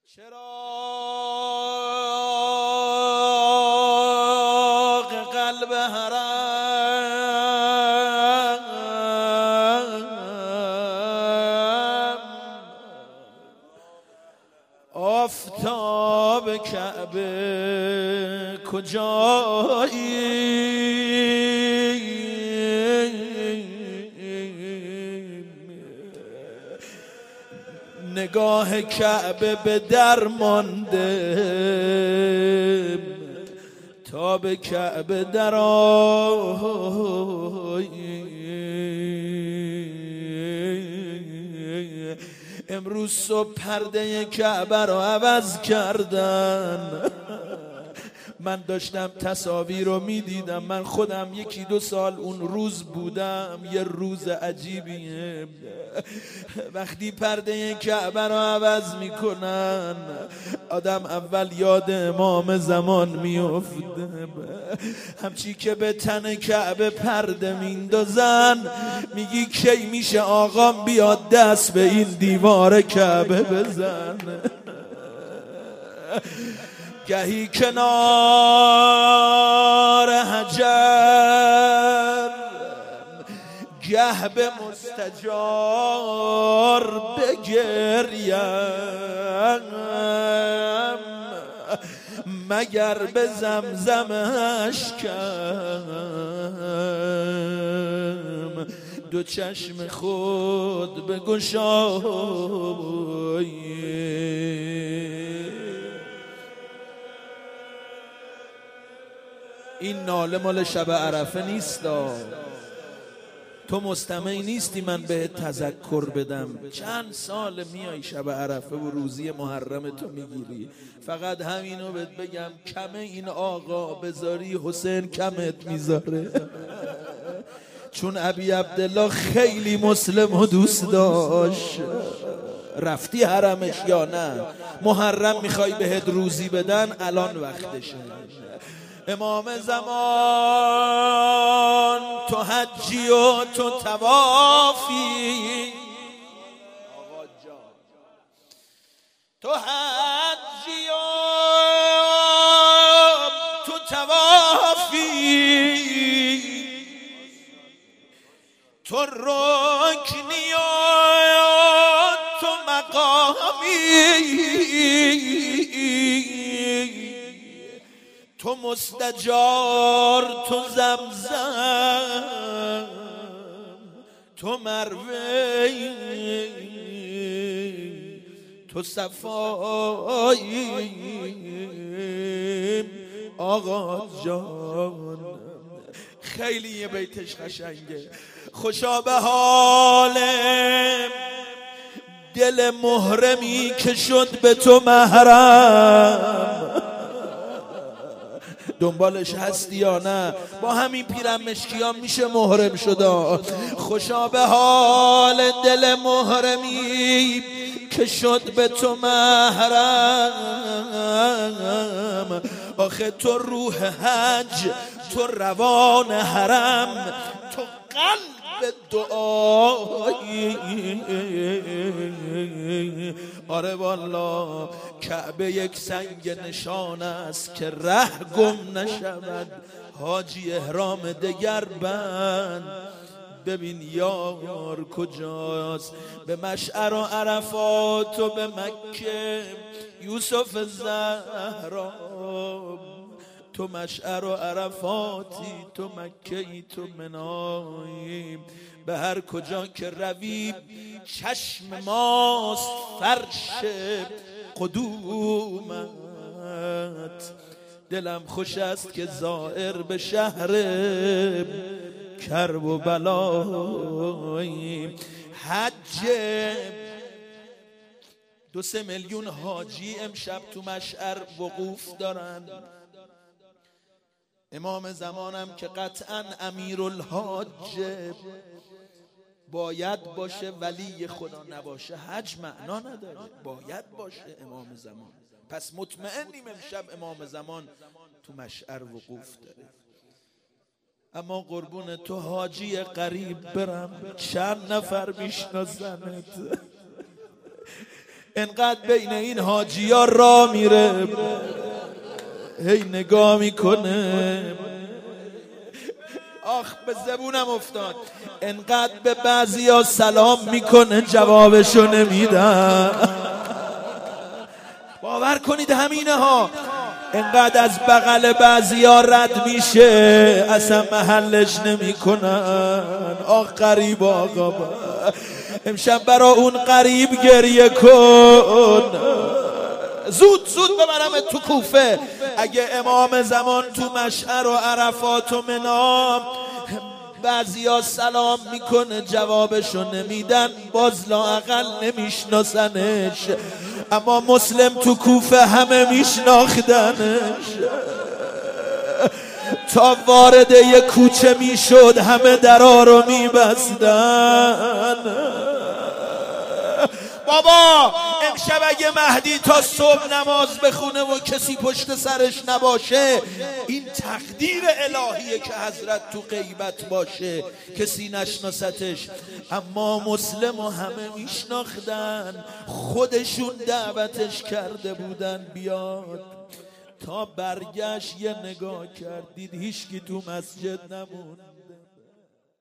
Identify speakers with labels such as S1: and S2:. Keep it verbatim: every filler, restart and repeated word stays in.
S1: چراغ قلب حرم، آفتاب کعبه کجایی؟ نگاه کعبه به در مانده تا به کعبه در آیی. امروز صبح پرده کعبه رو عوض کردن. من داشتم تصاویر رو میدیدم، من خودم یکی دو سال اون روز بودم. یه روز عجیبیه وقتی پرده کعبه رو عوض میکنن. آدم اول یاد امام زمان میفته، همچی که به تن کعبه پرده میندازن میگی کی میشه آقام بیاد دست به این دیوار کعبه بزن. گهی کنار حجر، گه به مستجار بگریم، مگر به زمزم اشکم دو چشم خود بگشایی. این ناله مال شب عرفه نیست. تو مستمعی نیستی من بهت تذکر بدم. چند سال میای شب عرفه و روزی محرم تو میگیری. فقط همینو بهت بگم، کمه این آقا بذاری حسین کمت میذاره. چون ابی عبدالله خیلی مسلم و دوست داشت. رفتی حرمش یا نه؟ محرم میخوای بهت روزی بدن، الان وقتشه. امام زمان تو حجی و تو توافی، آقا جان تو حجی و تو توافی، تو رکنی و تو مقامی، تو مستجار تو زمزم، تو مروه تو صفایی. آقا جان خیلی یه بیتش قشنگه. خوشا به حال دل محرمی که شد به تو محرم. دنبالش هستی یا نه؟ با همین پیرم مشکی ها میشه محرم شد. خوشا به حال دل محرمی که شد به تو محرم. آخه تو روح حج، تو روان حرم، تو قلب دعایی. آره والا کعبه یک سنگ نشان است که ره گم نشود. حاجی احرام دگر بند، ببین یار کجاست. به مشعر و عرفات و به مکه یوسف زهرا. تو مشعر و عرفاتی، تو مکه‌ای، تو منایی. به هر کجا که روی چشم ماست فرش قدومت. دلم خوش است که زائر به شهر کرب و بلایی. حج دو سه میلیون حاجی امشب تو مشعر وقوف دارن. امام زمانم که قطعا امیرالحاج باید باشه، ولی خدا نباشه حج معنا نداره. باید باشه امام زمان. پس مطمئنیم امشب امام زمان تو مشعر وقوف داره. اما قربون تو حاجی غریب برم، چند نفر میشناسنت. انقدر بین این حاجی ها را میره، هی نگاه میکنه. آخ به زبونم افتاد. انقدر به بعضی ها سلام میکنه جوابشو نمیدن. باور کنید همینه ها. انقدر از بغل بعضی ها رد میشه اصلا محلش نمیکنن. آخ غریب آقا، امشب برا اون غریب گریه کن. زود زود ببرم تو کوفه. اگه امام زمان تو مشعر و عرفات و منام بعضی ها سلام میکنه جوابشو نمیدن، باز لااقل نمیشناسنش. اما مسلم تو کوفه همه میشناختنش. تا وارد یک کوچه میشد همه درا رو میبستن. بابا امشب اگه مهدی تا صبح نماز بخونه و کسی پشت سرش نباشه، این تقدیر الهیه که حضرت تو غیبت باشه کسی نشناستش. اما مسلم و همه میشناختن، خودشون دعوتش کرده بودن بیاد. تا برگشت یه نگاه کردید هیچکی تو مسجد نموند.